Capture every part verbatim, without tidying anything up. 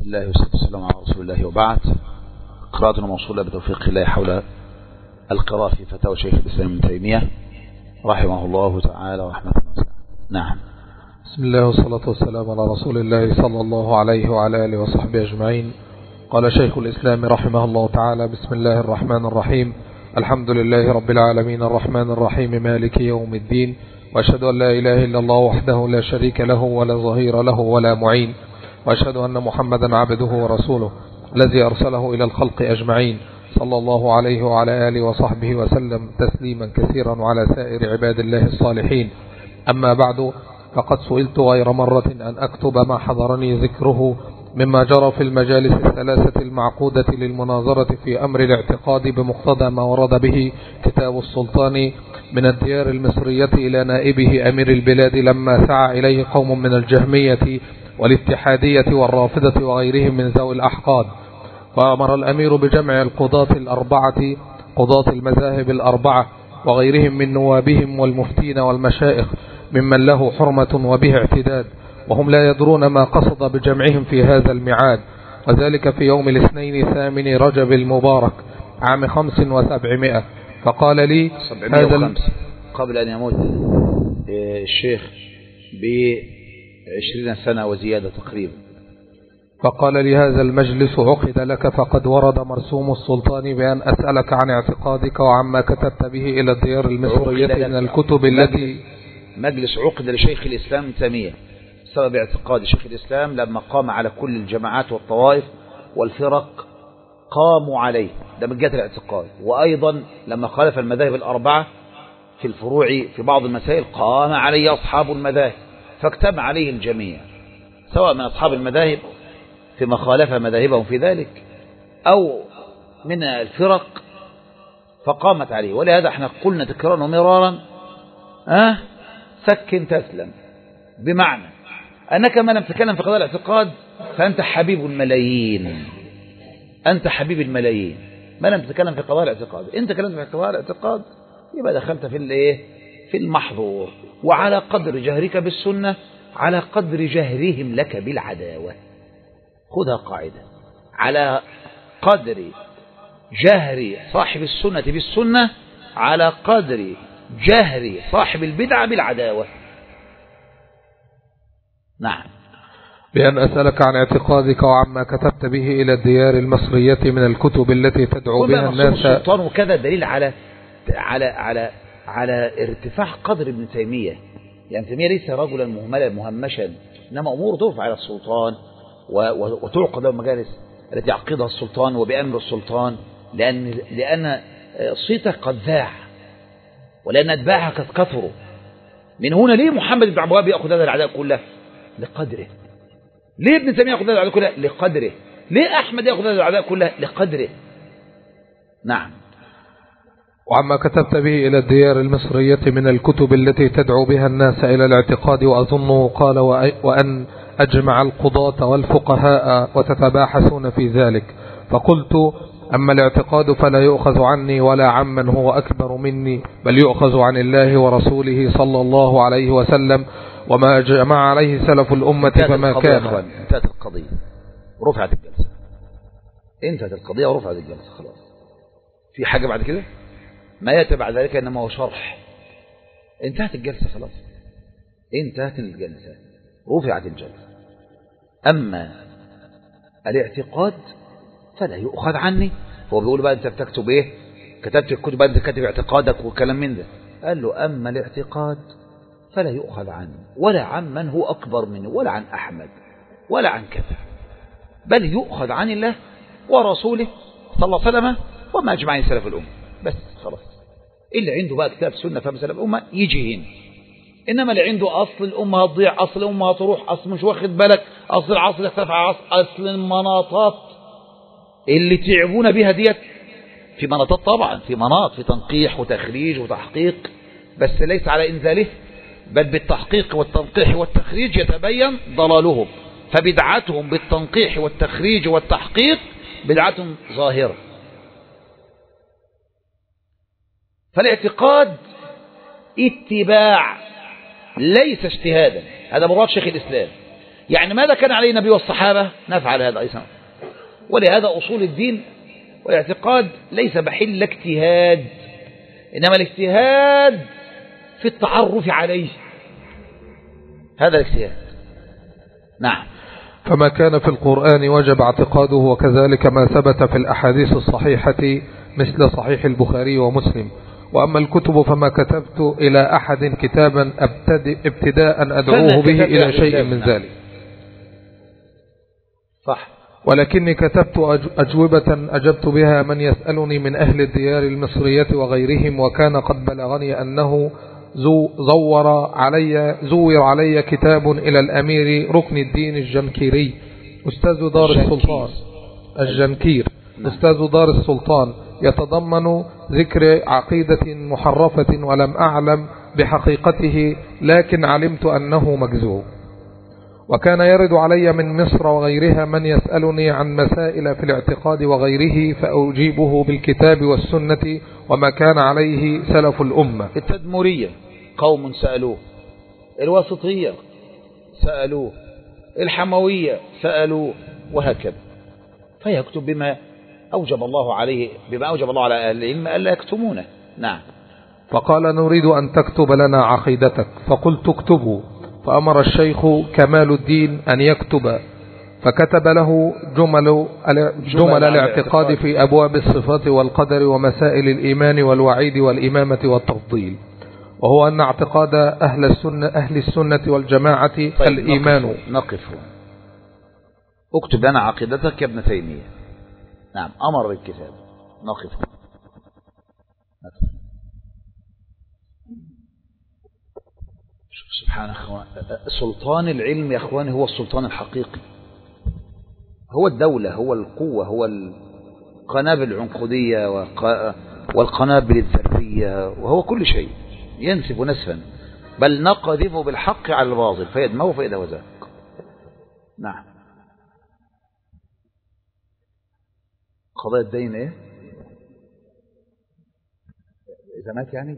الله والصلاة والسلام على رسول الله وبعد. قراءتنا موصولة بتوفيق الله حول القراءة في فتاوى شيخ الإسلام ابن تيمية رحمه الله تعالى ورحمة الله. نعم. بسم الله والصلاة والسلام على رسول الله صلى الله عليه وعلى آله وصحبه أجمعين. قال شيخ الإسلام رحمه الله تعالى: بسم الله الرحمن الرحيم، الحمد لله رب العالمين الرحمن الرحيم مالك يوم الدين، وأشهد أن لا إله إلا الله وحده لا شريك له ولا ظهير له ولا معين، وأشهد أن محمدا عبده ورسوله الذي أرسله إلى الخلق أجمعين، صلى الله عليه وعلى آله وصحبه وسلم تسليما كثيرا وعلى سائر عباد الله الصالحين. أما بعد، فقد سئلت غير مرة أن أكتب ما حضرني ذكره مما جرى في المجالس الثلاثة المعقودة للمناظرة في أمر الاعتقاد بمقتضى ما ورد به كتاب السلطان من الديار المصرية إلى نائبه أمير البلاد لما سعى إليه قوم من الجهمية والاتحادية والرافضة وغيرهم من ذوي الأحقاد، فأمر الأمير بجمع القضاة الأربعة قضاة المذاهب الأربعة وغيرهم من نوابهم والمفتين والمشائخ ممن له حرمة وبه اعتداد، وهم لا يدرون ما قصد بجمعهم في هذا الميعاد، وذلك في يوم الاثنين ثامن رجب المبارك عام خمس وسبعمائة. فقال لي هذا قبل أن يموت الشيخ بعشرين سنة وزيادة تقريبا. فقال لي هذا المجلس عقد لك فقد ورد مرسوم السلطان بأن أسألك عن اعتقادك وعما كتبت به إلى الديار المصرية من الكتب التي مجلس عقد لشيخ الإسلام ابن تيمية بسبب اعتقاد شيخ الإسلام لما قام على كل الجماعات والطوائف والفرق قاموا عليه، ده من جهة الاعتقاد، وأيضا لما خالف المذاهب الأربعة في الفروع في بعض المسائل قام عليه أصحاب المذاهب فاجتمع عليه الجميع، سواء من أصحاب المذاهب فيما خالف مذاهبهم في ذلك أو من الفرق فقامت عليه. ولهذا احنا قلنا تكرارا ومرارا أه سكن تسلم، بمعنى أنك ما لم تتكلم في قضايا الاعتقاد فأنت حبيب الملايين، أنت حبيب الملايين. ما لم تتكلم في قضايا الاعتقاد، أنت تكلمت في قضايا الاعتقاد يبقى دخلت في الايه في المحظور. وعلى قدر جهرك بالسنة على قدر جهرهم لك بالعداوة. خذها قاعدة، على قدر جهر صاحب السنة بالسنة على قدر جهر صاحب البدعة بالعداوة. نعم. بأن أسألك عن اعتقادك وعما كتبت به إلى الديار المصرية من الكتب التي تدعو بها الناس. السلطان وكذا دليل على على على على ارتفاع قدر ابن تيمية. يعني تيمية ليس رجلا مهملا مهمشا، إنما أمور ترفع على السلطان وتعقد المجالس التي يعقدها السلطان وبأمر السلطان، لأن لأن صيتك قد ذاع ولأن أتباعها قد كثروا. من هنا ليه محمد بن عبد الوهاب يأخذ هذا العداء كله؟ لقدره. ليه ابن تيمية يأخذ هذا العداء كله؟ لقدره. ليه أحمد يأخذ هذا العداء كله؟ لقدره. نعم. وعما كتبت به إلى الديار المصرية من الكتب التي تدعو بها الناس إلى الاعتقاد، وأظنه قال وأن أجمع القضاة والفقهاء وتتباحثون في ذلك. فقلت أما الاعتقاد فلا يؤخذ عني ولا عمن هو أكبر مني، بل يؤخذ عن الله ورسوله صلى الله عليه وسلم وما جمع عليه سلف الأمة فما كان. انتهت القضية ورفعت الجلسة. انتهت القضية ورفعت الجلسة خلاص. في حاجة بعد كده؟ ما يأتي بعد ذلك إنما هو شرح. انتهت الجلسة خلاص، انتهت الجلسة رفعت الجلسة. أما الاعتقاد فلا يؤخذ عني. هو بيقول بقى أنت بتكتب إيه؟ كتبت الكتب بقى أنت كاتب اعتقادك وكلام من ده. قال له أما الاعتقاد فلا يؤخذ عني ولا عن من هو أكبر منه ولا عن أحمد ولا عن كذا، بل يؤخذ عن الله ورسوله صلى الله عليه وسلم وما أجمع عليه سلف الأمة. بس خلاص. اللي عنده بقى كتاب سنة فهم سلف الأمة يجي هنا. إنما اللي عنده أصل الأمة هتضيع، أصل الأمة هتروح، أصل مش واخد بالك، أصل العصر يختلف عن أصل المناطات اللي تعبون بها ديت. في مناطات طبعا، في مناط في تنقيح وتخريج وتحقيق، بس ليس على إنزاله، بل بالتحقيق والتنقيح والتخريج يتبين ضلالهم. فبدعتهم بالتنقيح والتخريج والتحقيق بدعتهم ظاهرة. فالاعتقاد اتباع ليس اجتهادا، هذا مراد شيخ الإسلام. يعني ماذا كان عليه النبي والصحابة نفعل هذا أيضا. ولهذا أصول الدين والاعتقاد ليس بحل اجتهاد، إنما الاجتهاد في التعرف عليه، هذا الاجتهاد. نعم. فما كان في القرآن وجب اعتقاده، وكذلك ما ثبت في الأحاديث الصحيحة مثل صحيح البخاري ومسلم. وأما الكتب فما كتبت إلى أحد كتابا ابتداء أدعوه به إلى شيء من ذلك. صح. ولكني كتبت أجوبة أجبت بها من يسألني من أهل الديار المصرية وغيرهم، وكان قد بلغني أنه زور علي زور علي كتاب إلى الأمير ركن الدين الجنكيري أستاذ دار السلطان الجنكير أستاذ دار السلطان، يتضمن ذكر عقيدة محرفة ولم أعلم بحقيقته، لكن علمت أنه مكذوب. وكان يرد علي من مصر وغيرها من يسألني عن مسائل في الاعتقاد وغيره، فأجيبه بالكتاب والسنة وما كان عليه سلف الأمة. التدمرية قوم سألوه، الواسطية سألوه، الحموية سألوه، وهكذا. فيكتب بما أوجب الله عليه، بما أوجب الله على أهل العلم ألا يكتمونه. نعم. فقال نريد أن تكتب لنا عقيدتك، فقلت اكتبوا. فأمر الشيخ كمال الدين أن يكتب، فكتب له جمل, جمل الاعتقاد في أبواب الصفات والقدر ومسائل الإيمان والوعيد والإمامة والتفضيل، وهو أن اعتقاد أهل السنة, أهل السنة والجماعة طيب الإيمان. نقف, نقف اكتب لنا عقيدتك يا ابن تيمية. نعم. أمر بالكتاب. نقف نقف سبحان أخوان. سلطان العلم يا أخواني هو السلطان الحقيقي، هو الدولة، هو القوة، هو القنابل العنقودية والقنابل الذرية، وهو كل شيء ينسف نسفا، بل نقذف بالحق على الباطل فيدمغه فإذا وزاق. نعم. قضايا الدين ايه إذا مات يعني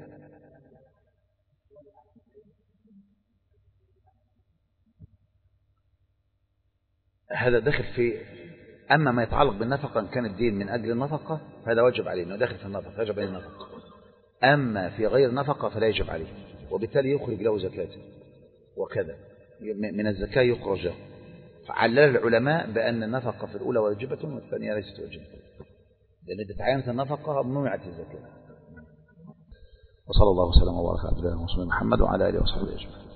هذا داخل في، أما ما يتعلق بالنفقة إن كان الدين من أجل النفقة فهذا واجب عليه أنه داخل في النفقة، يجب عليه النفقة. أما في غير نفقة فلا يجب عليه، وبالتالي يخرج له زكاته، وكذا من الزكاة يخرج له. فعلل العلماء بأن النفقة في الأولى واجبة والثانية ليست واجبة، لأن إذا تعينت النفقة منعت الزكاة. وصلى الله وسلم وبارك على محمد وعلى آله وصحبه أجمعين.